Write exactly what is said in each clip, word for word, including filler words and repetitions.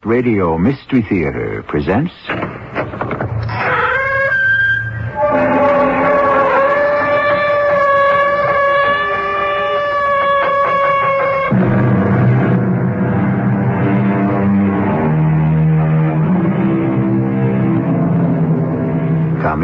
Radio Mystery Theater presents... Come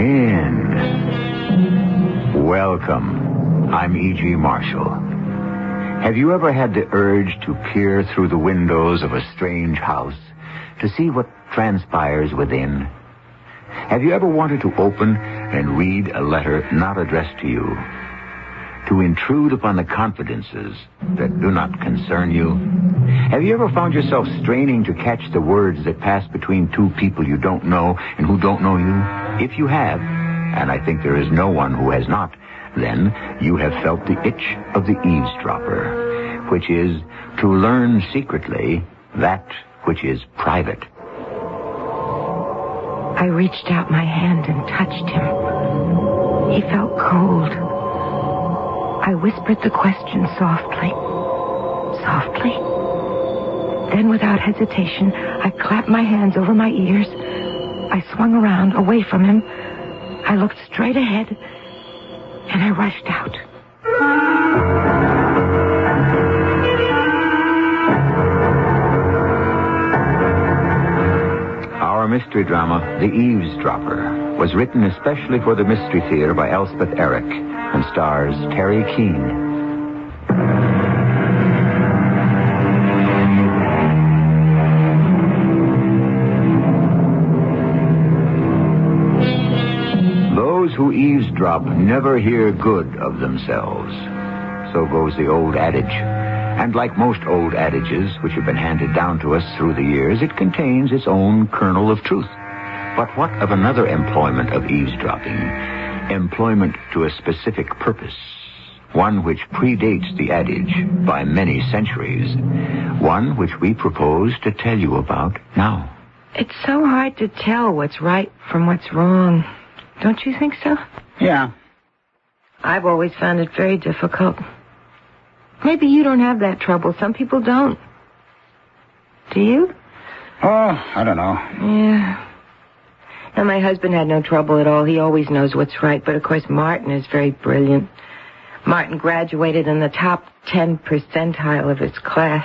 in. Welcome. I'm E G. Marshall. Have you ever had the urge to peer through the windows of a strange house to see what transpires within? Have you ever wanted to open and read a letter not addressed to you? To intrude upon the confidences that do not concern you? Have you ever found yourself straining to catch the words that pass between two people you don't know and who don't know you? If you have, and I think there is no one who has not, then you have felt the itch of the eavesdropper, which is to learn secretly that which is private. I reached out my hand and touched him. He felt cold. I whispered the question softly. Softly. Then without hesitation, I clapped my hands over my ears. I swung around, away from him. I looked straight ahead, and I rushed out. Our mystery drama, The Eavesdropper, was written especially for the Mystery Theater by Elspeth Eric and stars Terry Keane. Those who eavesdrop never hear good of themselves. So goes the old adage. And like most old adages which have been handed down to us through the years, it contains its own kernel of truth. But what of another employment of eavesdropping? Employment to a specific purpose. One which predates the adage by many centuries. One which we propose to tell you about now. It's so hard to tell what's right from what's wrong. Don't you think so? Yeah. I've always found it very difficult. Maybe you don't have that trouble. Some people don't. Do you? Oh, I don't know. Yeah. Now, my husband had no trouble at all. He always knows what's right. But, of course, Martin is very brilliant. Martin graduated in the top ten percentile of his class.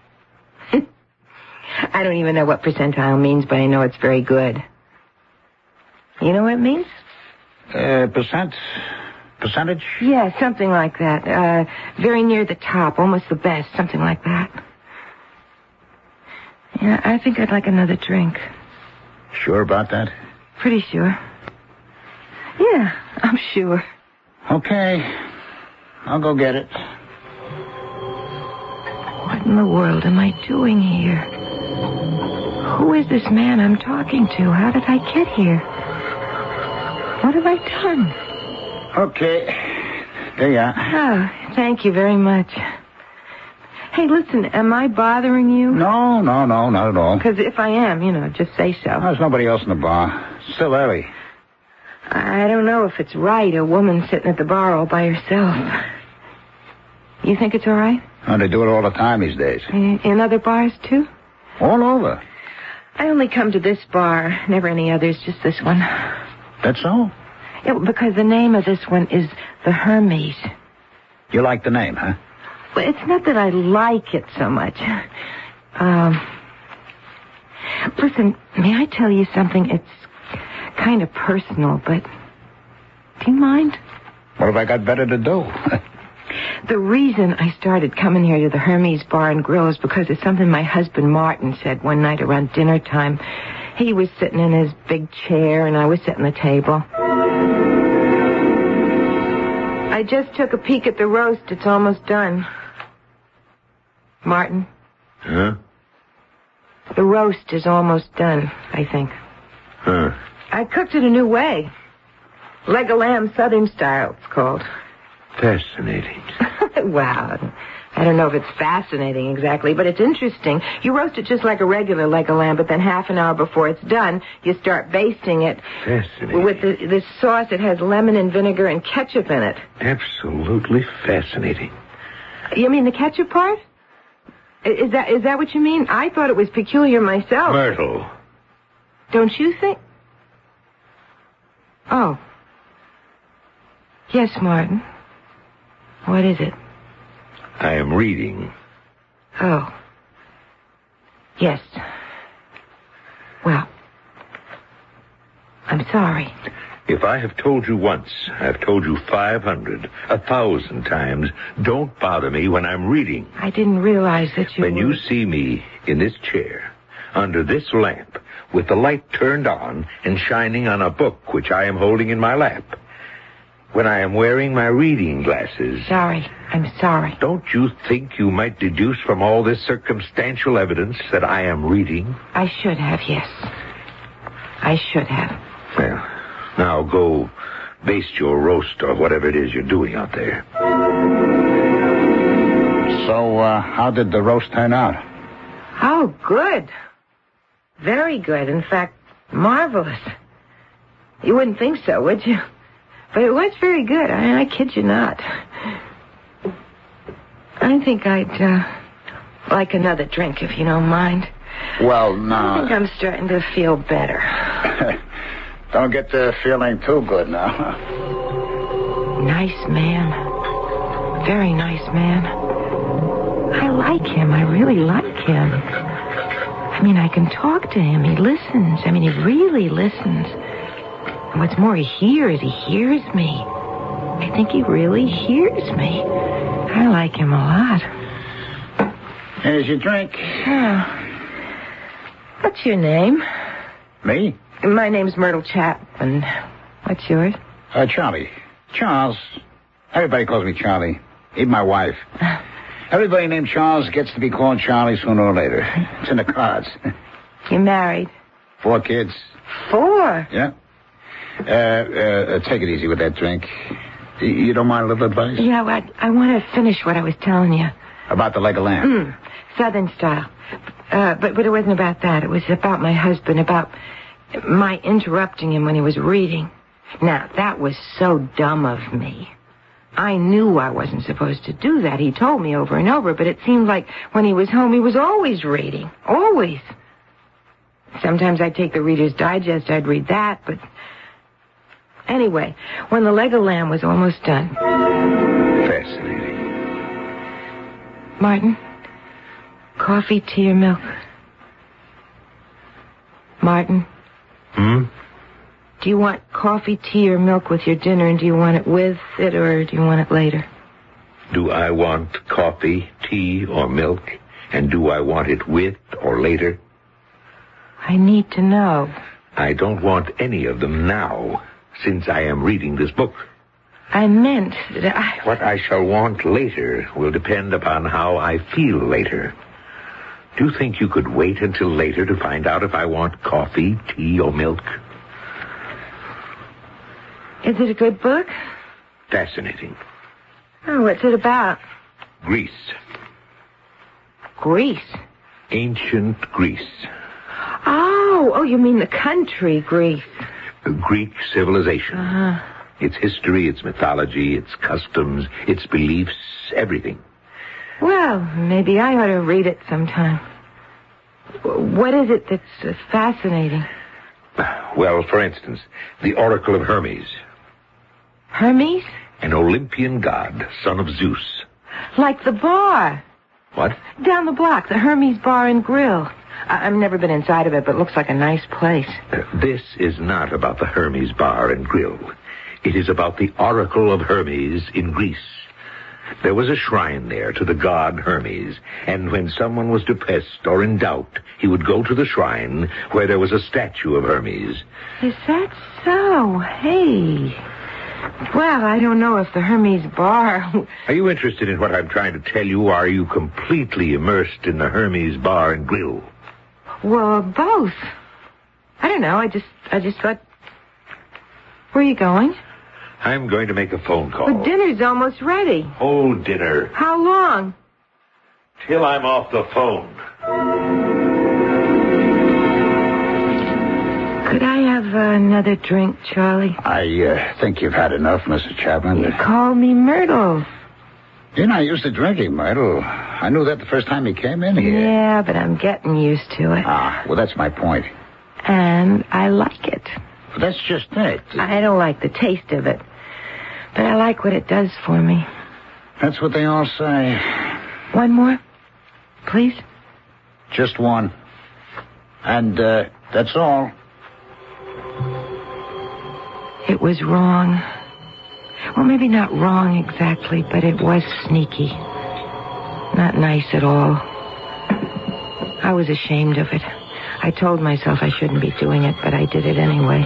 I don't even know what percentile means, but I know it's very good. You know what it means? Uh, percent? Percentage? Yeah, something like that. Uh, very near the top, almost the best, something like that. Yeah, I think I'd like another drink. Sure about that? Pretty sure. Yeah, I'm sure. Okay. I'll go get it. What in the world am I doing here? Who is this man I'm talking to? How did I get here? What have I done? Okay. There you are. Oh, thank you very much. Hey, listen, am I bothering you? No, no, no, not at all. Because if I am, you know, just say so. There's nobody else in the bar. It's still early. I don't know if it's right, a woman sitting at the bar all by herself. You think it's all right? Oh, they do it all the time these days. In, in other bars, too? All over. I only come to this bar, never any others, just this one. That's so? Yeah, because the name of this one is the Hermes. You like the name, huh? Well, it's not that I like it so much. Um, listen, may I tell you something? It's kind of personal, but do you mind? What have I got better to do? The reason I started coming here to the Hermes Bar and Grill is because of something my husband Martin said one night around dinner time. He was sitting in his big chair, and I was sitting at the table. I just took a peek at the roast. It's almost done. Martin? Huh? The roast is almost done, I think. Huh. I cooked it a new way. Leg of lamb southern style, it's called. Fascinating. Wow. I don't know if it's fascinating exactly, but it's interesting. You roast it just like a regular leg of lamb, but then half an hour before it's done, you start basting it. Fascinating. With the, this sauce. It has lemon and vinegar and ketchup in it. Absolutely fascinating. You mean the ketchup part? Is that is that what you mean? I thought it was peculiar myself. Myrtle. Don't you think? Oh. Yes, Martin. What is it? I am reading. Oh. Yes. Well, I'm sorry. If I have told you once, I've told you five hundred, a thousand times, don't bother me when I'm reading. I didn't realize that you When were... you see me in this chair, under this lamp, with the light turned on and shining on a book which I am holding in my lap, when I am wearing my reading glasses... Sorry. I'm sorry. Don't you think you might deduce from all this circumstantial evidence that I am reading? I should have, yes. I should have. Well, now go baste your roast or whatever it is you're doing out there. So, uh, how did the roast turn out? Oh, good. Very good. In fact, marvelous. You wouldn't think so, would you? But it was very good. I, I kid you not. I think I'd, uh, like another drink, if you don't mind. Well, no. I think I'm starting to feel better. Don't get the feeling too good now. Nice man. Very nice man. I like him. I really like him. I mean, I can talk to him. He listens. I mean, he really listens. And what's more, he hears. He hears me. I think he really hears me. I like him a lot. Here's your drink. Oh. What's your name? Me? My name's Myrtle Chapman. What's yours? Uh, Charlie. Charles. Everybody calls me Charlie. Even my wife. Everybody named Charles gets to be called Charlie sooner or later. It's in the cards. You married? Four kids. Four? Yeah. Uh, uh, take it easy with that drink. You, you don't mind a little advice? Yeah, well, I, I want to finish what I was telling you. About the leg of lamb? Mm, Southern style. Uh, but, but it wasn't about that. It was about my husband, about my interrupting him when he was reading. Now, that was so dumb of me. I knew I wasn't supposed to do that. He told me over and over, but it seemed like when he was home, he was always reading. Always. Sometimes I'd take the Reader's Digest, I'd read that, but... Anyway, when the leg of lamb was almost done... Fascinating. Martin, coffee, tea, or milk? Martin? Hmm? Do you want coffee, tea, or milk with your dinner, and do you want it with it, or do you want it later? Do I want coffee, tea, or milk? And do I want it with or later? I need to know. I don't want any of them now, since I am reading this book. I meant that I... What I shall want later will depend upon how I feel later. Do you think you could wait until later to find out if I want coffee, tea, or milk? Is it a good book? Fascinating. Oh, what's it about? Greece. Greece? Ancient Greece. Oh, oh, you mean the country, Greece. Greek civilization. Uh-huh. Its history, its mythology, its customs, its beliefs, everything. Well, maybe I ought to read it sometime. What is it that's uh, fascinating? Well, for instance, the Oracle of Hermes. Hermes? An Olympian god, son of Zeus. Like the bar. What? Down the block, the Hermes Bar and Grill. I- I've never been inside of it, but it looks like a nice place. Uh, this is not about the Hermes Bar and Grill. It is about the Oracle of Hermes in Greece. There was a shrine there to the god Hermes, and when someone was depressed or in doubt, he would go to the shrine where there was a statue of Hermes. Is that so? Hey. Well, I don't know if the Hermes Bar... Are you interested in what I'm trying to tell you, or are you completely immersed in the Hermes Bar and Grill? Well, both. I don't know. I just, I just thought... Where are you going? I'm going to make a phone call. Well, dinner's almost ready. Hold dinner. How long? Till I'm off the phone. Could I have uh, another drink, Charlie? I uh, think you've had enough, Mister Chapman. You call me Myrtle. You're not used to drinking, Myrtle. I knew that the first time he came in here. Yeah, but I'm getting used to it. Ah, well, that's my point. And I like it. But that's just it. I don't like the taste of it. But I like what it does for me. That's what they all say. One more, please? Just one. And, uh, that's all. It was wrong. Well, maybe not wrong exactly, but it was sneaky. Not nice at all. I was ashamed of it. I told myself I shouldn't be doing it, but I did it anyway.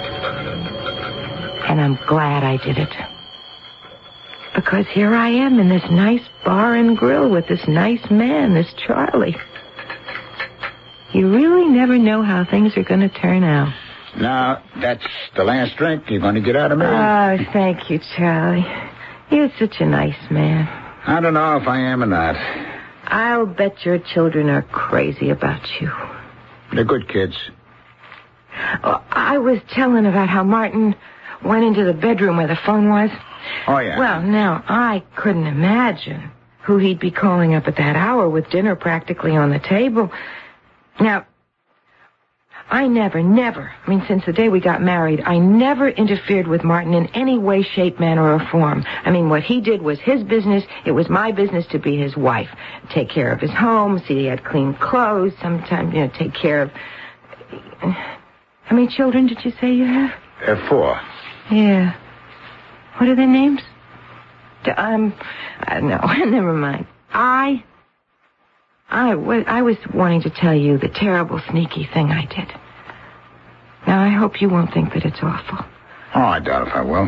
And I'm glad I did it. Because here I am in this nice bar and grill with this nice man, this Charlie. You really never know how things are going to turn out. Now, that's the last drink you're going to get out of me. Oh, thank you, Charlie. You're such a nice man. I don't know if I am or not. I'll bet your children are crazy about you. They're good kids. Oh, I was telling about how Martin went into the bedroom where the phone was. Oh, yeah. Well, now, I couldn't imagine who he'd be calling up at that hour with dinner practically on the table. Now, I never, never, I mean, since the day we got married, I never interfered with Martin in any way, shape, manner, or form. I mean, what he did was his business. It was my business to be his wife. Take care of his home, see he had clean clothes, sometimes, you know, take care of... How many children did you say you have? Uh, four. Yeah. What are their names? D- Um, uh, no, never mind. I... I, w- I was wanting to tell you the terrible, sneaky thing I did. Now, I hope you won't think that it's awful. Oh, I doubt if I will.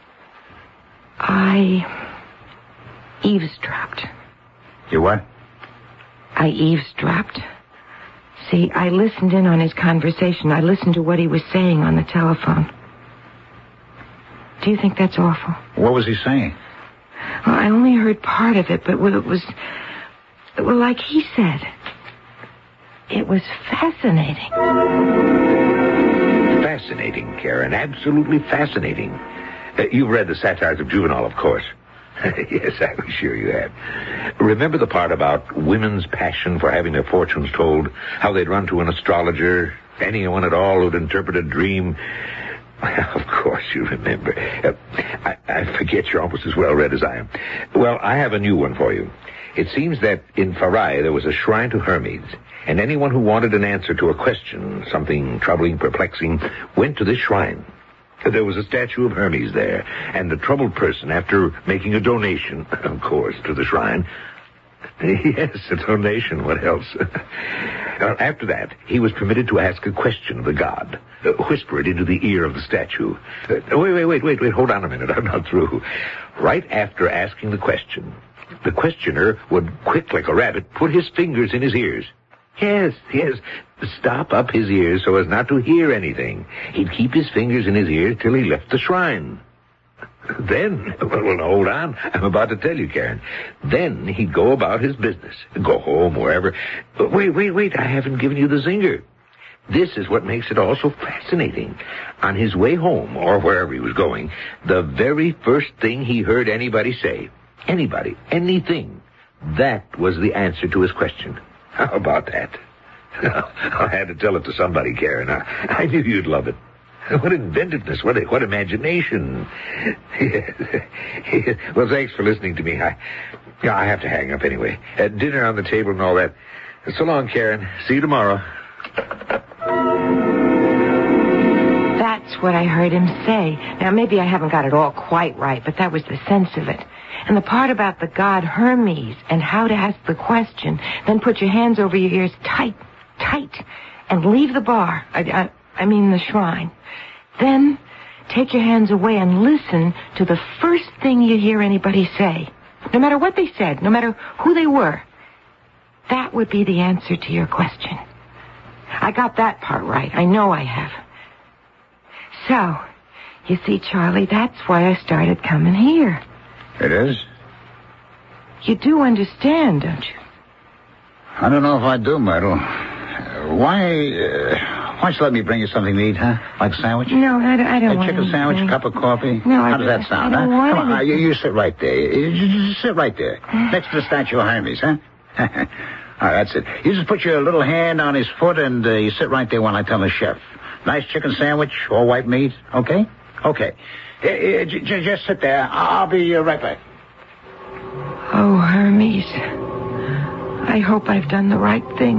I eavesdropped. You what? I eavesdropped. See, I listened in on his conversation. I listened to what he was saying on the telephone. Do you think that's awful? What was he saying? Well, I only heard part of it, but it was... Well, like he said, it was fascinating. Fascinating, Karen. Absolutely fascinating. Uh, you've read the satires of Juvenal, of course. Yes, I'm sure you have. Remember the part about women's passion for having their fortunes told, how they'd run to an astrologer, anyone at all who'd interpret a dream. Of course you remember. Uh, I, I forget you're almost as well read as I am. Well, I have a new one for you. It seems that in Farai there was a shrine to Hermes, and anyone who wanted an answer to a question, something troubling, perplexing, went to this shrine. There was a statue of Hermes there, and the troubled person, after making a donation, of course, to the shrine... Yes, a donation, what else? After that, he was permitted to ask a question of the god, uh, whisper it into the ear of the statue. Uh, wait, wait, wait, wait, wait, hold on a minute, I'm not through. Right after asking the question... the questioner would, quick like a rabbit, put his fingers in his ears. Yes, yes, stop up his ears so as not to hear anything. He'd keep his fingers in his ears till he left the shrine. Then, well, well, hold on, I'm about to tell you, Karen. Then he'd go about his business, go home, wherever. But wait, wait, wait, I haven't given you the zinger. This is what makes it all so fascinating. On his way home, or wherever he was going, the very first thing he heard anybody say... Anybody, anything. That was the answer to his question. How about that? I had to tell it to somebody, Karen. I, I knew you'd love it. What inventiveness, what what imagination. Well, thanks for listening to me. I, I have to hang up anyway. Uh, dinner on the table and all that. So long, Karen. See you tomorrow. That's what I heard him say. Now, maybe I haven't got it all quite right, but that was the sense of it. And the part about the god Hermes and how to ask the question, then put your hands over your ears tight, tight, and leave the bar, I, I, I mean the shrine. Then take your hands away and listen to the first thing you hear anybody say. No matter what they said, no matter who they were. That would be the answer to your question. I got that part right. I know I have. So, you see, Charlie, that's why I started coming here. It is? You do understand, don't you? I don't know if I do, Myrtle. Uh, why, uh, why don't you let me bring you something to eat, huh? Like a sandwich? No, I don't, I don't a want chicken anything. sandwich, cup of coffee? No, I How does that sound, I don't huh? want Come on, anything. you, you sit right there. You, you, you sit right there. Next to the statue of Hermes, huh? All right, that's it. You just put your little hand on his foot and uh, you sit right there while I tell the chef. Nice chicken sandwich, all white meat, okay? Okay. Uh, uh, j- j- just sit there. I'll be uh, right back. Oh, Hermes. I hope I've done the right thing.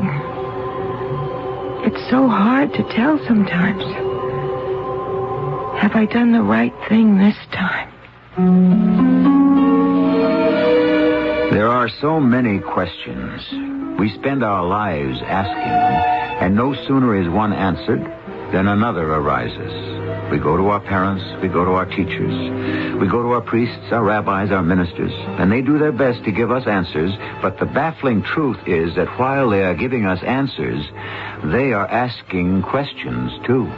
It's so hard to tell sometimes. Have I done the right thing this time? There are so many questions. We spend our lives asking, and no sooner is one answered than another arises. We go to our parents, we go to our teachers, we go to our priests, our rabbis, our ministers, and they do their best to give us answers, but the baffling truth is that while they are giving us answers, they are asking questions too.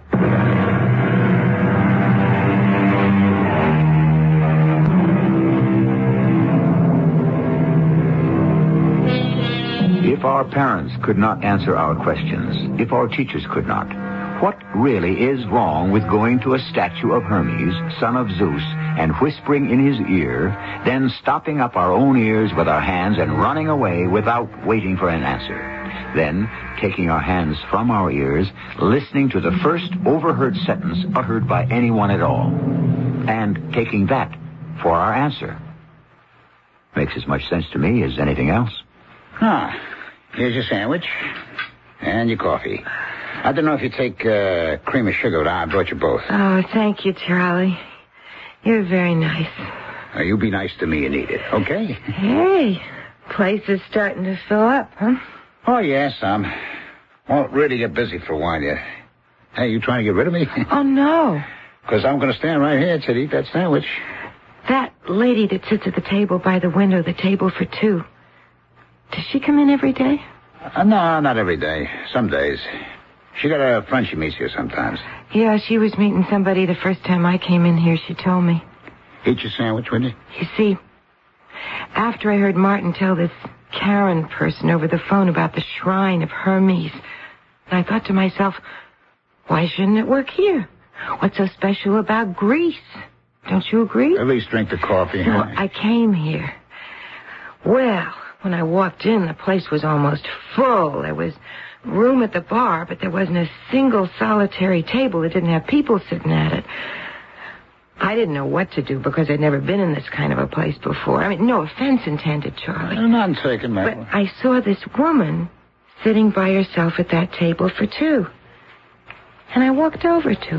If our parents could not answer our questions, if our teachers could not, what really is wrong with going to a statue of Hermes, son of Zeus, and whispering in his ear, then stopping up our own ears with our hands and running away without waiting for an answer? Then, taking our hands from our ears, listening to the first overheard sentence uttered by anyone at all, and taking that for our answer. Makes as much sense to me as anything else. Ah, here's your sandwich and your coffee. I don't know if you take uh, cream or sugar, but I brought you both. Oh, thank you, Charlie. You're very nice. Now, you be nice to me and eat it, okay? Hey, place is starting to fill up, huh? Oh, yes, I'm... Won't really get busy for a while yet. Hey, you trying to get rid of me? Oh, no. Because I'm going to stand right here to eat that sandwich. That lady that sits at the table by the window, the table for two, does she come in every day? Uh, no, not every day. Some days. She got a friend she meets here sometimes. Yeah, she was meeting somebody the first time I came in here, she told me. Eat your sandwich, will you? You see, after I heard Martin tell this Karen person over the phone about the shrine of Hermes, I thought to myself, why shouldn't it work here? What's so special about Greece? Don't you agree? At least drink the coffee. So huh? I came here. Well, when I walked in, the place was almost full. There was room at the bar, but there wasn't a single solitary table that didn't have people sitting at it. I didn't know what to do because I'd never been in this kind of a place before. I mean, no offense intended, Charlie. I'm not taking that. But I saw this woman sitting by herself at that table for two. And I walked over to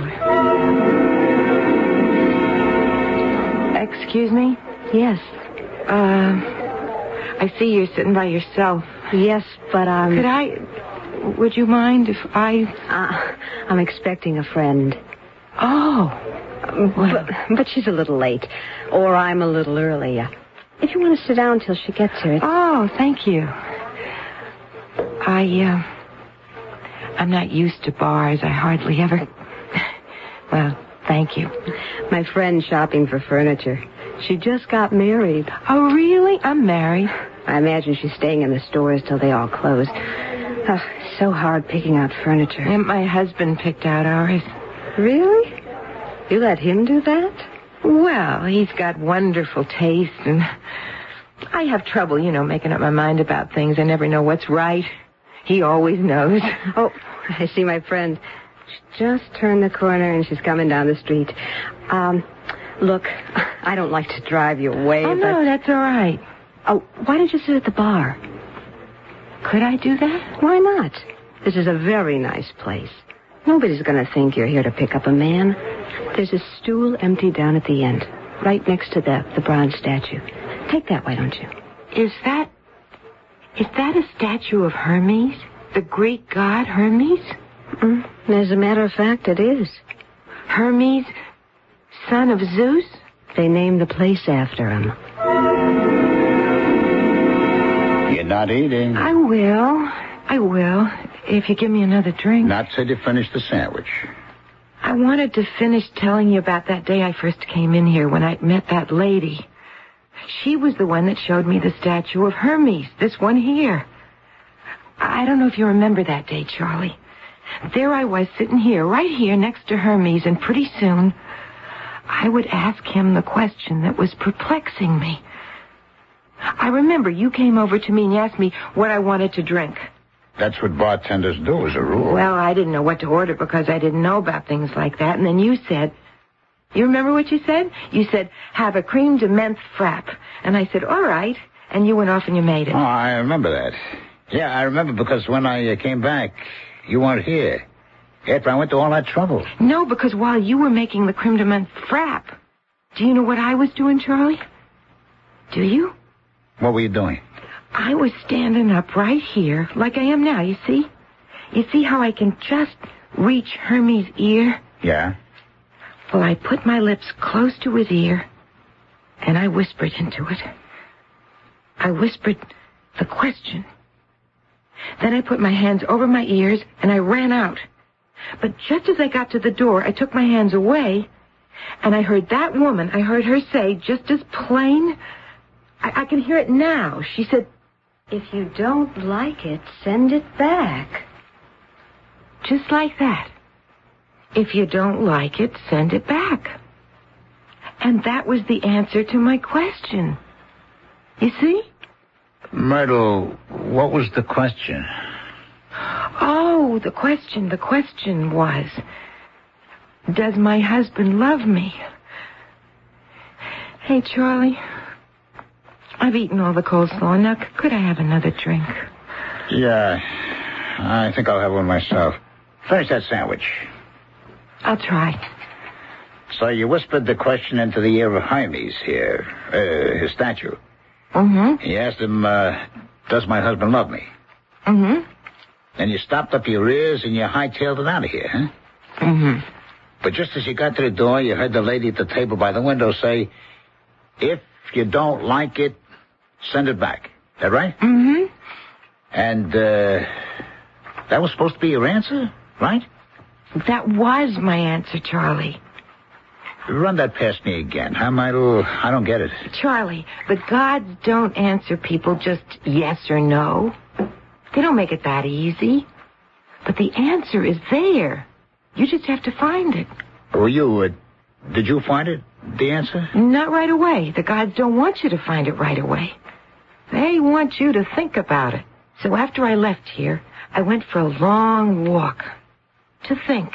her. Excuse me? Yes. Uh, I see you're sitting by yourself. Yes, but um... Could I... Would you mind if I... Uh, I'm expecting a friend. Oh. Well. But, but she's a little late. Or I'm a little early. Uh, if you want to sit down till she gets here... It's... Oh, thank you. I, uh... I'm not used to bars. I hardly ever... Well, thank you. My friend's shopping for furniture. She just got married. Oh, really? I'm married. I imagine she's staying in the stores till they all close. Oh, so hard picking out furniture. And my husband picked out ours. Really? You let him do that? Well, he's got wonderful taste, and I have trouble, you know, making up my mind about things. I never know what's right. He always knows. Oh, I see my friend. She just turned the corner, and she's coming down the street. Um, look, I don't like to drive you away, Oh, but... no, that's all right. Oh, why don't you sit at the bar? Could I do that? Why not? This is a very nice place. Nobody's going to think you're here to pick up a man. There's a stool empty down at the end, right next to the, the bronze statue. Take that, why don't you? Is that... Is that a statue of Hermes? The Greek god Hermes? Mm, as a matter of fact, it is. Hermes, son of Zeus? They named the place after him. You're not eating. I will. I will. If you give me another drink. Not till you finish the sandwich. I wanted to finish telling you about that day I first came in here when I met that lady. She was the one that showed me the statue of Hermes, this one here. I don't know if you remember that day, Charlie. There I was sitting here, right here next to Hermes, and pretty soon I would ask him the question that was perplexing me. I remember you came over to me and you asked me what I wanted to drink. That's what bartenders do, as a rule. Well, I didn't know what to order because I didn't know about things like that. And then you said, you remember what you said? You said, have a cream de menthe frap. And I said, all right. And you went off and you made it. Oh, I remember that. Yeah, I remember because when I uh, came back, you weren't here. After I went to all that trouble. No, because while you were making the creme de menthe frap, do you know what I was doing, Charlie? Do you? What were you doing? I was standing up right here, like I am now, you see? You see how I can just reach Hermes' ear? Yeah. Well, I put my lips close to his ear, and I whispered into it. I whispered the question. Then I put my hands over my ears, and I ran out. But just as I got to the door, I took my hands away, and I heard that woman, I heard her say, just as plain, I, I can hear it now. She said, if you don't like it, send it back. Just like that. If you don't like it, send it back. And that was the answer to my question. You see? Myrtle, what was the question? Oh, the question, the question was, does my husband love me? Hey, Charlie, I've eaten all the coleslaw. Now, c- could I have another drink? Yeah, I think I'll have one myself. Finish that sandwich. I'll try. So you whispered the question into the ear of Hermes here, uh, his statue. Mm-hmm. You asked him, uh, does my husband love me? Mm-hmm. Then you stopped up your ears and you hightailed it out of here, huh? Mm-hmm. But just as you got to the door, you heard the lady at the table by the window say, if you don't like it, send it back. That right? Mm-hmm. And, uh, that was supposed to be your answer, right? That was my answer, Charlie. Run that past me again, huh, Myrtle? I don't get it. Charlie, the gods don't answer people just yes or no. They don't make it that easy. But the answer is there. You just have to find it. Oh, you, uh, did you find it, the answer? Not right away. The gods don't want you to find it right away. They want you to think about it. So after I left here, I went for a long walk to think.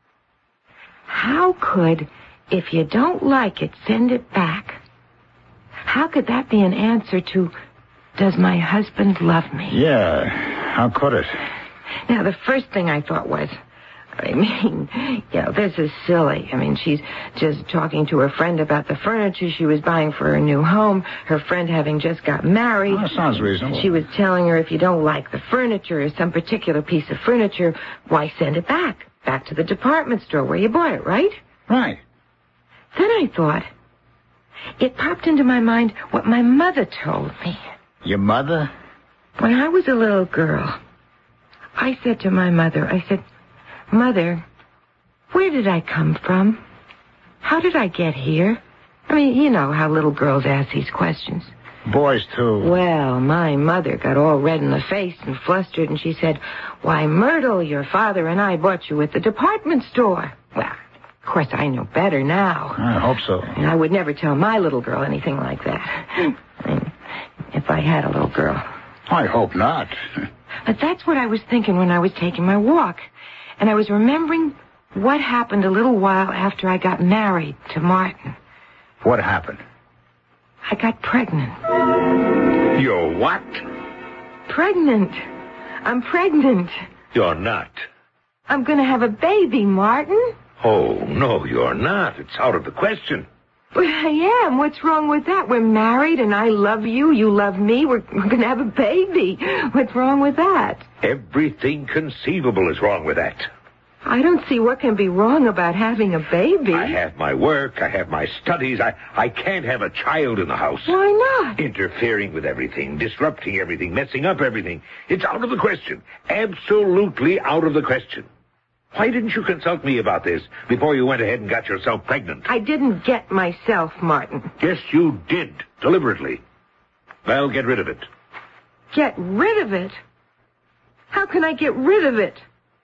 How could, if you don't like it, send it back? How could that be an answer to, does my husband love me? Yeah, how could it? Now, the first thing I thought was, I mean, you know, this is silly. I mean, she's just talking to her friend about the furniture she was buying for her new home, her friend having just got married. Oh, that sounds reasonable. She was telling her if you don't like the furniture or some particular piece of furniture, why send it back? Back to the department store where you bought it, right? Right. Then I thought, it popped into my mind what my mother told me. Your mother? When I was a little girl, I said to my mother, I said, Mother, where did I come from? How did I get here? I mean, you know how little girls ask these questions. Boys, too. Well, my mother got all red in the face and flustered, and she said, why, Myrtle, your father and I bought you at the department store. Well, of course, I know better now. I hope so. And I would never tell my little girl anything like that. I mean, if I had a little girl. I hope not. But that's what I was thinking when I was taking my walk. And I was remembering what happened a little while after I got married to Martin. What happened? I got pregnant. You're what? Pregnant. I'm pregnant. You're not. I'm going to have a baby, Martin. Oh, no, you're not. It's out of the question. But I am. What's wrong with that? We're married and I love you. You love me. We're, we're going to have a baby. What's wrong with that? Everything conceivable is wrong with that. I don't see what can be wrong about having a baby. I have my work. I have my studies. I, I can't have a child in the house. Why not? Interfering with everything, disrupting everything, messing up everything. It's out of the question. Absolutely out of the question. Why didn't you consult me about this before you went ahead and got yourself pregnant? I didn't get myself, Martin. Yes, you did. Deliberately. Well, get rid of it. Get rid of it? How can I get rid of it?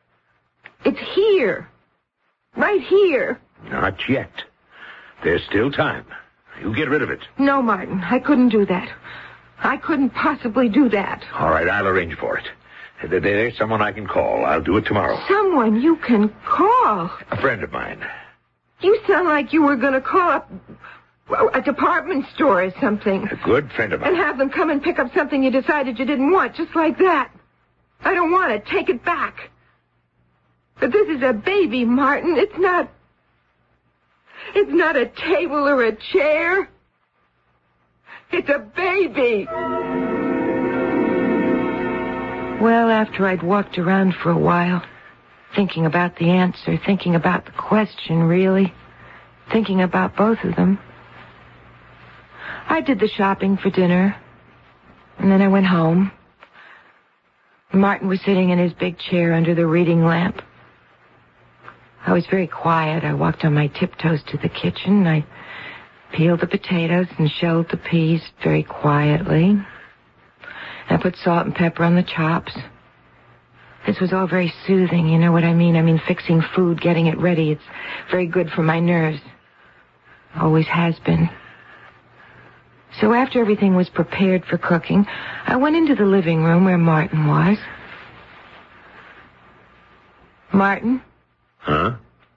It's here. Right here. Not yet. There's still time. You get rid of it. No, Martin, I couldn't do that. I couldn't possibly do that. All right, I'll arrange for it. There- There's someone I can call. I'll do it tomorrow. Someone you can call. A friend of mine. You sound like you were going to call up a department store or something. A good friend of And mine. have them come and pick up something you decided you didn't want, just like that. I don't want it. Take it back. But this is a baby, Martin. It's not... It's not a table or a chair. It's a baby. Well, after I'd walked around for a while, thinking about the answer, thinking about the question, really, thinking about both of them, I did the shopping for dinner, and then I went home. Martin was sitting in his big chair under the reading lamp. I was very quiet. I walked on my tiptoes to the kitchen. I peeled the potatoes and shelled the peas very quietly. I put salt and pepper on the chops. This was all very soothing, you know what I mean? I mean, fixing food, getting it ready. It's very good for my nerves. Always has been. So after everything was prepared for cooking, I went into the living room where Martin was. Martin? Huh?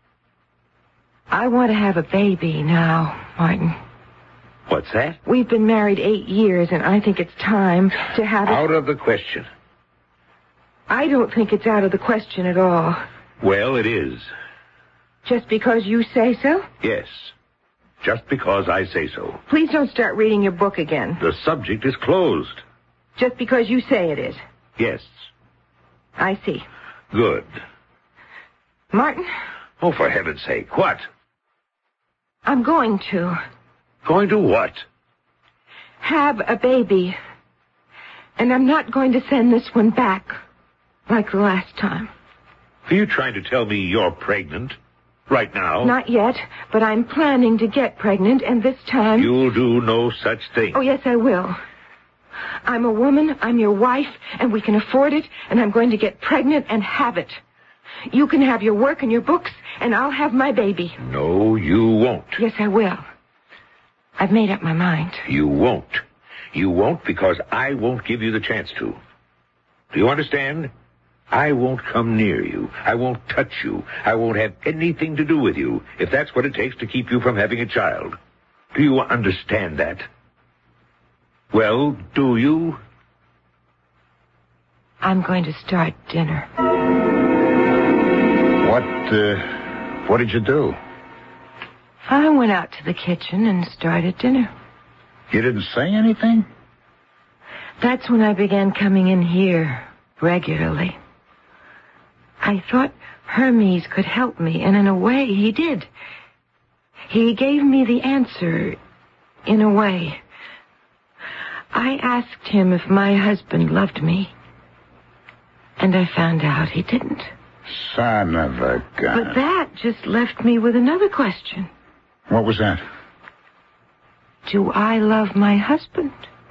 I want to have a baby now, Martin. What's that? We've been married eight years, and I think it's time to have it. Out of the question. I don't think it's out of the question at all. Well, it is. Just because you say so? Yes. Just because I say so. Please don't start reading your book again. The subject is closed. Just because you say it is. Yes. I see. Good. Martin, Oh, for heaven's sake, what? I'm going to Going to what? have a baby. And I'm not going to send this one back like the last time. Are you trying to tell me you're pregnant? Right now? Not yet, but I'm planning to get pregnant, and this time... You'll do no such thing. Oh, yes, I will. I'm a woman, I'm your wife, and we can afford it, and I'm going to get pregnant and have it. You can have your work and your books, and I'll have my baby. No, you won't. Yes, I will. I've made up my mind. You won't. You won't because I won't give you the chance to. Do you understand? I won't come near you. I won't touch you. I won't have anything to do with you if that's what it takes to keep you from having a child. Do you understand that? Well, do you? I'm going to start dinner. What, uh, what did you do? I went out to the kitchen and started dinner. You didn't say anything? That's when I began coming in here regularly. I thought Hermes could help me, and in a way, he did. He gave me the answer, in a way. I asked him if my husband loved me, and I found out he didn't. Son of a gun. But that just left me with another question. What was that? Do I love my husband?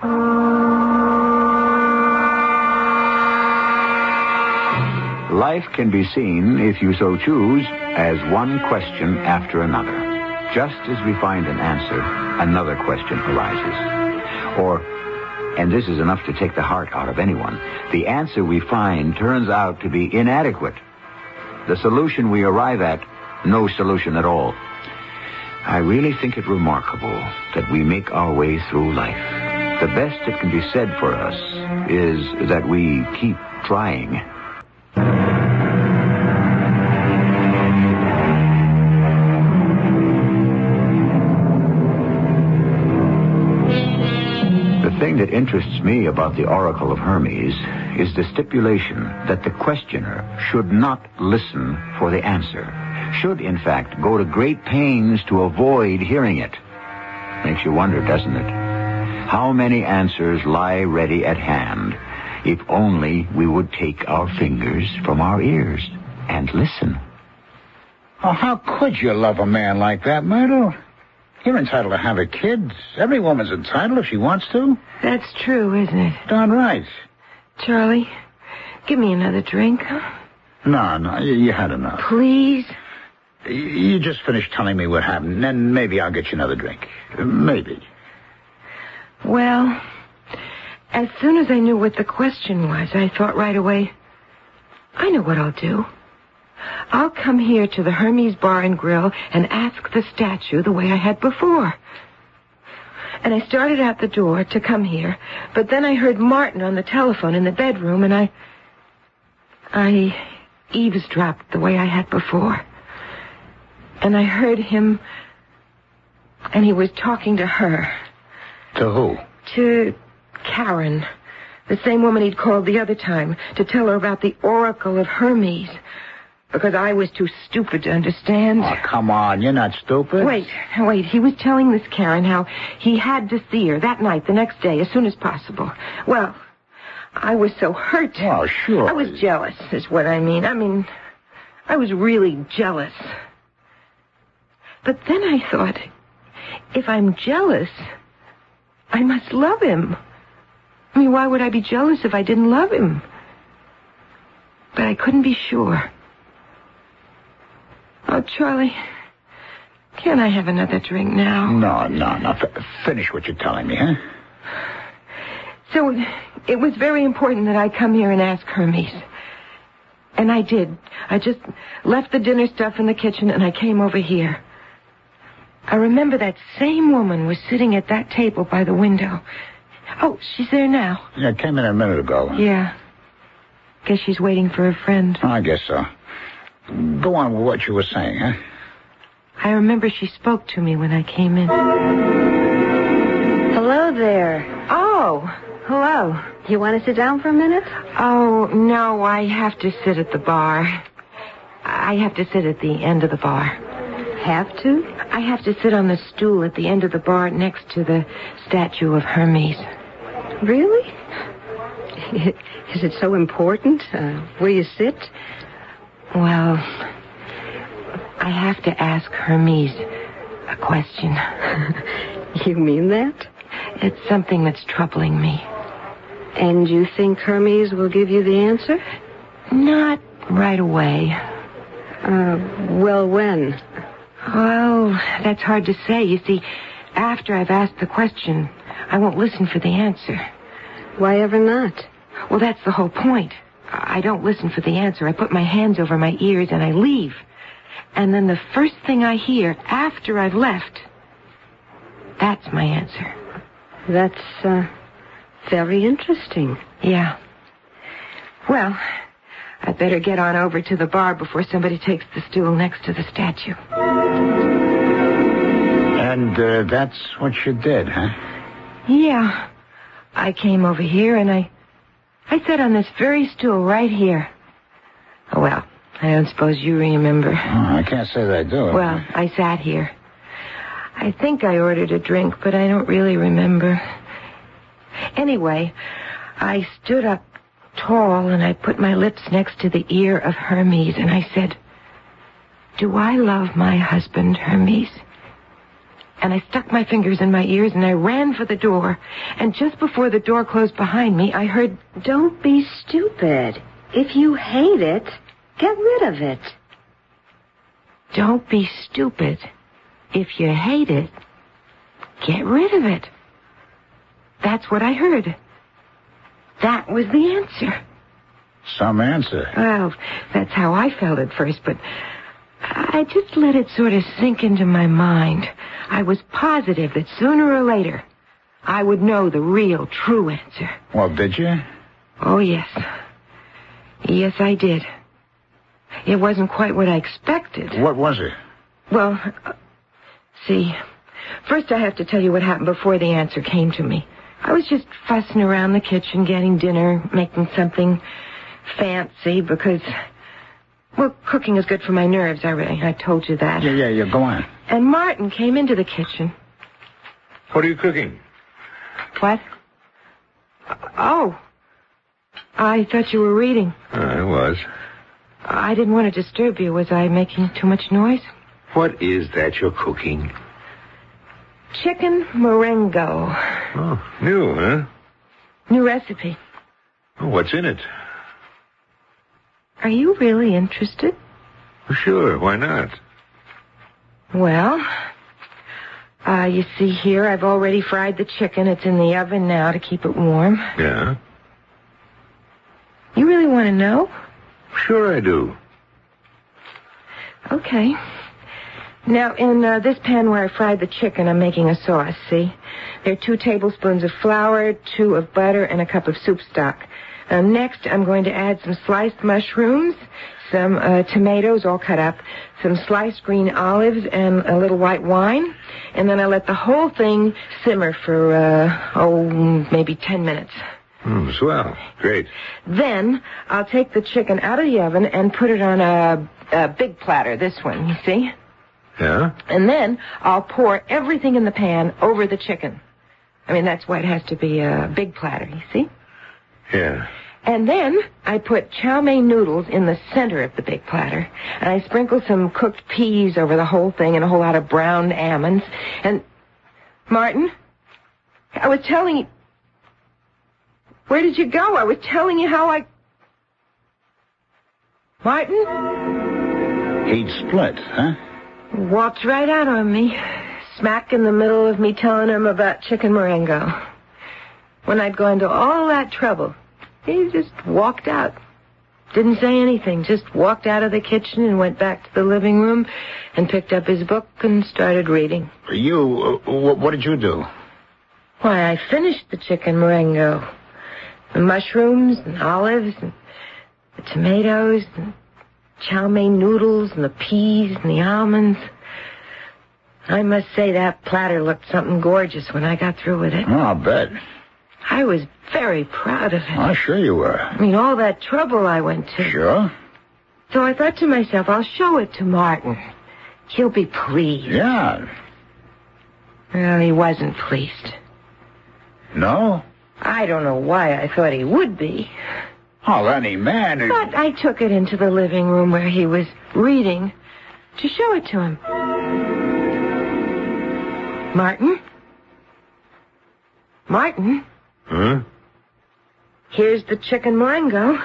Life can be seen, if you so choose, as one question after another. Just as we find an answer, another question arises. Or, and this is enough to take the heart out of anyone, the answer we find turns out to be inadequate. The solution we arrive at, no solution at all. I really think it remarkable that we make our way through life. The best that can be said for us is that we keep trying. The thing that interests me about the Oracle of Hermes is the stipulation that the questioner should not listen for the answer, should, in fact, go to great pains to avoid hearing it. Makes you wonder, doesn't it? How many answers lie ready at hand if only we would take our fingers from our ears and listen. Oh, how could you love a man like that, Myrtle? You're entitled to have a kid. Every woman's entitled if she wants to. That's true, isn't it? Darn right. Charlie, give me another drink. No, no, you, you had enough. Please? You, you just finished telling me what happened, and maybe I'll get you another drink. Maybe. Well, As soon as I knew what the question was, I thought right away, I know what I'll do. I'll come here to the Hermes Bar and Grill and ask the statue the way I had before. And I started out the door to come here, but then I heard Martin on the telephone in the bedroom, and I... I eavesdropped the way I had before. And I heard him, and he was talking to her. To who? To Karen, the same woman he'd called the other time, to tell her about the Oracle of Hermes. Because I was too stupid to understand. Oh, come on. You're not stupid. Wait, wait. He was telling this Karen how he had to see her that night, the next day, as soon as possible. Well, I was so hurt. Oh, sure. I was jealous, is what I mean. I mean, I was really jealous. But then I thought, if I'm jealous, I must love him. I mean, why would I be jealous if I didn't love him? But I couldn't be sure. Oh, Charlie, can't I have another drink now? No, no, no. F- finish what you're telling me, huh? So it was very important that I come here and ask Hermes. And I did. I just left the dinner stuff in the kitchen and I came over here. I remember that same woman was sitting at that table by the window. Oh, she's there now. Yeah, came in a minute ago. Yeah. Guess she's waiting for her friend. I guess so. Go on with what you were saying, huh? I remember she spoke to me when I came in. Hello there. Oh, hello. You want to sit down for a minute? Oh, no, I have to sit at the bar. I have to sit at the end of the bar. Have to? I have to sit on the stool at the end of the bar next to the statue of Hermes. Really? Is it so important, uh, where you sit? Well, I have to ask Hermes a question. You mean that? It's something that's troubling me. And you think Hermes will give you the answer? Not right away. Uh, well, when? Well, that's hard to say. You see, after I've asked the question, I won't listen for the answer. Why ever not? Well, that's the whole point. I don't listen for the answer. I put my hands over my ears and I leave. And then the first thing I hear after I've left, that's my answer. That's, uh, very interesting. Yeah. Well, I'd better get on over to the bar before somebody takes the stool next to the statue. And uh, that's what you did, huh? Yeah. I came over here and I... I sat on this very stool right here. Oh, well, I don't suppose you remember. Oh, I can't say that I do. Well, I sat here. I think I ordered a drink, but I don't really remember. Anyway, I stood up tall and I put my lips next to the ear of Hermes and I said, "Do I love my husband, Hermes?" And I stuck my fingers in my ears and I ran for the door. And just before the door closed behind me, I heard, "Don't be stupid. If you hate it, get rid of it." Don't be stupid. If you hate it, get rid of it. That's what I heard. That was the answer. Some answer. Well, that's how I felt at first, but I just let it sort of sink into my mind. I was positive that sooner or later I would know the real, true answer. Well, did you? Oh, yes. Yes, I did. It wasn't quite what I expected. What was it? Well, uh, see, first I have to tell you what happened before the answer came to me. I was just fussing around the kitchen, getting dinner, making something fancy because, well, cooking is good for my nerves. I, I told you that. Yeah, yeah, yeah, go on. And Martin came into the kitchen. What are you cooking? What? Oh. I thought you were reading. I was. I didn't want to disturb you. Was I making too much noise? What is that you're cooking? Chicken Marengo. Oh, new, huh? New recipe. Oh, what's in it? Are you really interested? Sure, why not? Well, Uh, you see here, I've already fried the chicken. It's in the oven now to keep it warm. Yeah? You really want to know? Sure I do. Okay. Now, in uh, this pan where I fried the chicken, I'm making a sauce, see? There are two tablespoons of flour, two of butter, and a cup of soup stock. Um, next, I'm going to add some sliced mushrooms, some uh, tomatoes all cut up, some sliced green olives, and a little white wine. And then I let the whole thing simmer for, uh, oh, maybe ten minutes. Hmm, swell. Great. Then I'll take the chicken out of the oven and put it on a, a big platter, this one, you see? Yeah? And then I'll pour everything in the pan over the chicken. I mean, that's why it has to be a big platter, you see? Yeah. And then I put chow mein noodles in the center of the big platter. And I sprinkle some cooked peas over the whole thing and a whole lot of browned almonds. And, Martin, I was telling you... Where did you go? I was telling you how I... Martin? He'd split, huh? Walked right out on me, smack in the middle of me telling him about chicken Marengo. When I'd gone to all that trouble, he just walked out. Didn't say anything, just walked out of the kitchen and went back to the living room and picked up his book and started reading. You, uh, what did you do? Why, I finished the chicken Marengo. The mushrooms and olives and the tomatoes and chow mein noodles and the peas and the almonds. I must say that platter looked something gorgeous when I got through with it. Oh, I'll bet. I was very proud of it. Oh, sure you were. I mean, all that trouble I went to. Sure? So I thought to myself, I'll show it to Martin. He'll be pleased. Yeah. Well, he wasn't pleased. No? I don't know why I thought he would be. Oh, any man... Who... But I took it into the living room where he was reading to show it to him. Martin? Martin? Huh? Here's the chicken Marengo.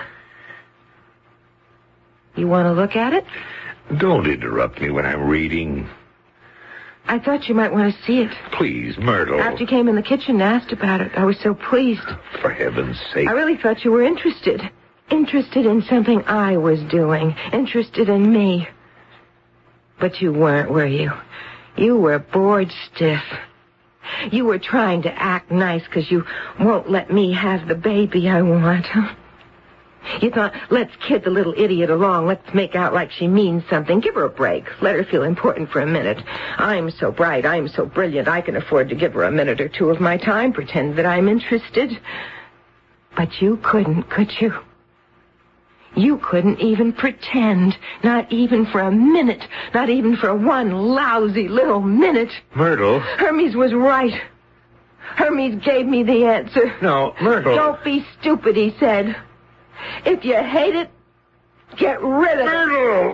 You want to look at it? Don't interrupt me when I'm reading. I thought you might want to see it. Please, Myrtle. After you came in the kitchen and asked about it, I was so pleased. For heaven's sake. I really thought you were interested. Interested in something I was doing. Interested in me. But you weren't, were you? You were bored stiff. You were trying to act nice because you won't let me have the baby I want. You thought, let's kid the little idiot along. Let's make out like she means something. Give her a break. Let her feel important for a minute. I'm so bright. I'm so brilliant. I can afford to give her a minute or two of my time. Pretend that I'm interested. But you couldn't, could you? You couldn't even pretend. Not even for a minute. Not even for one lousy little minute. Myrtle. Hermes was right. Hermes gave me the answer. No, Myrtle. Don't be stupid, he said. If you hate it, get rid of it. Myrtle!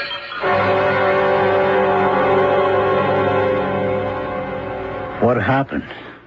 What happened?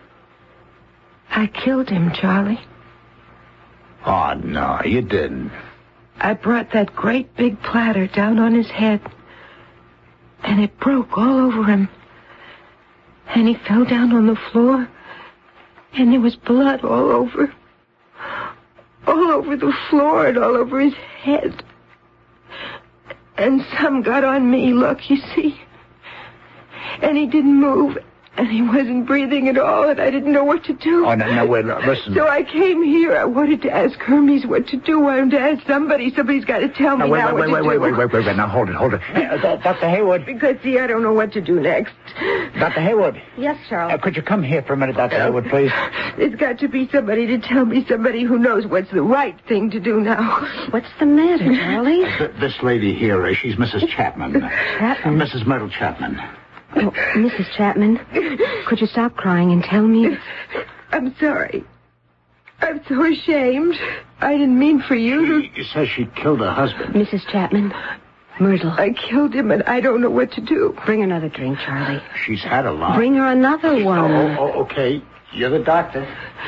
I killed him, Charlie. Oh, no, you didn't. I brought that great big platter down on his head, and it broke all over him. And he fell down on the floor, and there was blood all over. All over the floor and all over his head. And some got on me, look, you see. And he didn't move, and he wasn't breathing at all, and I didn't know what to do. Oh, no, no, wait, no, listen. So I came here. I wanted to ask Hermes what to do. I wanted to ask somebody. Somebody's got to tell me no, wait, now wait, what wait, to wait, do. wait, wait, wait, wait, now hold it, hold it. Uh, Doctor Haywood. Because, see, I don't know what to do next. Doctor Haywood. Yes, Charles. Uh, could you come here for a minute, Doctor Haywood, please? There's got to be somebody to tell me, somebody who knows what's the right thing to do now. What's the matter, Charlie? Th- this lady here, uh, she's Missus Chapman. Chapman? Missus Myrtle Chapman. Oh, Missus Chapman, could you stop crying and tell me? I'm sorry. I'm so ashamed. I didn't mean for you to... She says she killed her husband. Missus Chapman, Myrtle. I killed him, and I don't know what to do. Bring another drink, Charlie. She's had a lot. Bring her another one. Oh, oh, okay. You're the doctor.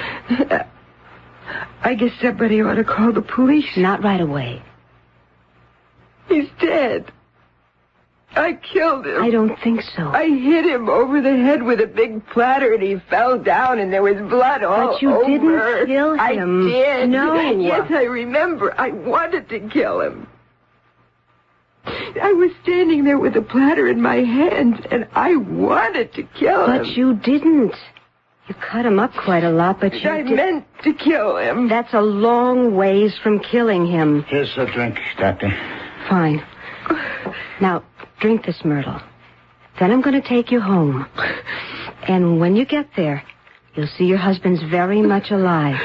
I guess somebody ought to call the police. Not right away. He's dead. I killed him. I don't think so. I hit him over the head with a big platter, and he fell down, and there was blood all over. But you over. didn't kill him. I did. No. Yes, I remember. I wanted to kill him. I was standing there with the platter in my hands, and I wanted to kill him. But you didn't. You cut him up quite a lot, but you I did... meant to kill him. That's a long ways from killing him. Here's a drink, Doctor. Fine. Now, drink this, Myrtle. Then I'm going to take you home. And when you get there, you'll see your husband's very much alive.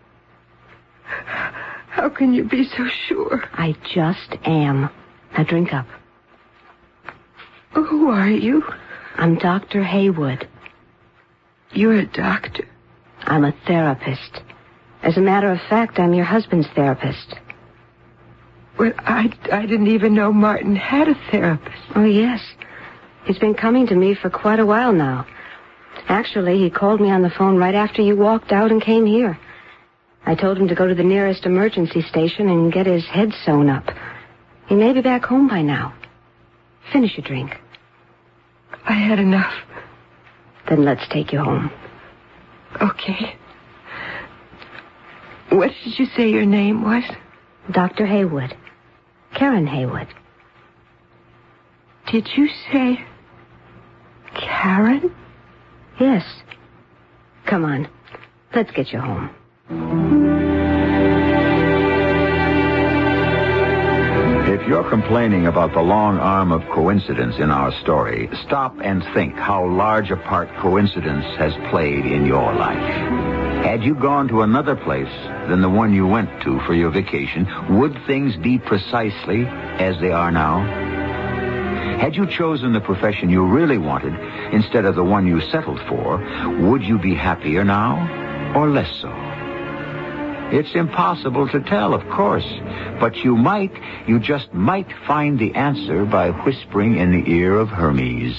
How can you be so sure? I just am. Now drink up. Who are you? I'm Doctor Haywood. You're a doctor. I'm a therapist. As a matter of fact, I'm your husband's therapist. Well, I, I didn't even know Martin had a therapist. Oh, yes. He's been coming to me for quite a while now. Actually, he called me on the phone right after you walked out and came here. I told him to go to the nearest emergency station and get his head sewn up. He may be back home by now. Finish your drink. I had enough. Then let's take you home. Okay. What did you say your name was? Doctor Haywood. Karen Haywood. Did you say Karen? Yes. Come on. Let's get you home. If you're complaining about the long arm of coincidence in our story, stop and think how large a part coincidence has played in your life. Had you gone to another place than the one you went to for your vacation, would things be precisely as they are now? Had you chosen the profession you really wanted instead of the one you settled for, would you be happier now or less so? It's impossible to tell, of course, but you might, you just might find the answer by whispering in the ear of Hermes.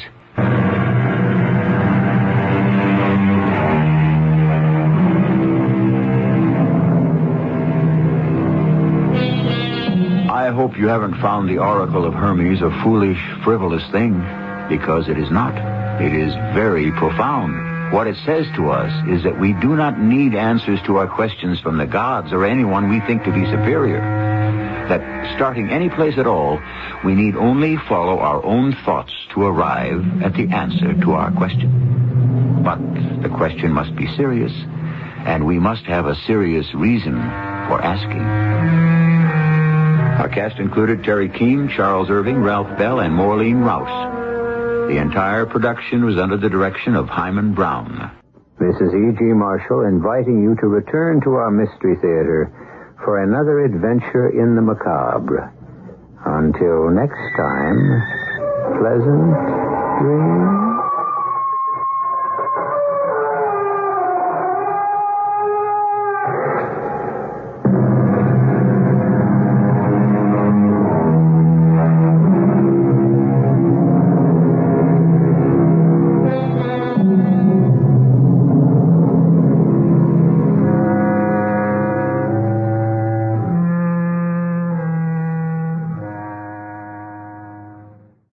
I hope you haven't found the Oracle of Hermes a foolish, frivolous thing, because it is not. It is very profound. What it says to us is that we do not need answers to our questions from the gods or anyone we think to be superior. That starting any place at all, we need only follow our own thoughts to arrive at the answer to our question. But the question must be serious, and we must have a serious reason for asking. Our cast included Terry Keane, Charles Irving, Ralph Bell, and Maureen Rouse. The entire production was under the direction of Hyman Brown. This is E G. Marshall inviting you to return to our Mystery Theater for another adventure in the macabre. Until next time, pleasant dreams.